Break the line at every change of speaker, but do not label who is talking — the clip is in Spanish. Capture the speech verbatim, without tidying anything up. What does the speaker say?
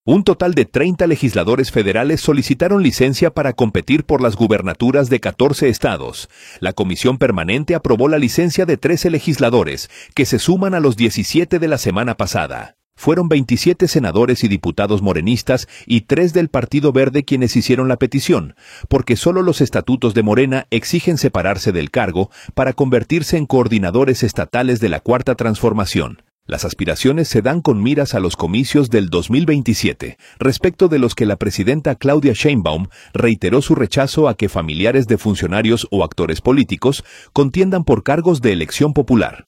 Un total de treinta legisladores federales solicitaron licencia para competir por las gubernaturas de catorce estados. La Comisión Permanente aprobó la licencia de trece legisladores, que se suman a los diecisiete de la semana pasada. Fueron veintisiete senadores y diputados morenistas y tres del Partido Verde quienes hicieron la petición, porque solo los estatutos de Morena exigen separarse del cargo para convertirse en coordinadores estatales de la Cuarta Transformación. Las aspiraciones se dan con miras a los comicios del dos mil veintisiete, respecto de los que la presidenta Claudia Sheinbaum reiteró su rechazo a que familiares de funcionarios o actores políticos contiendan por cargos de elección popular.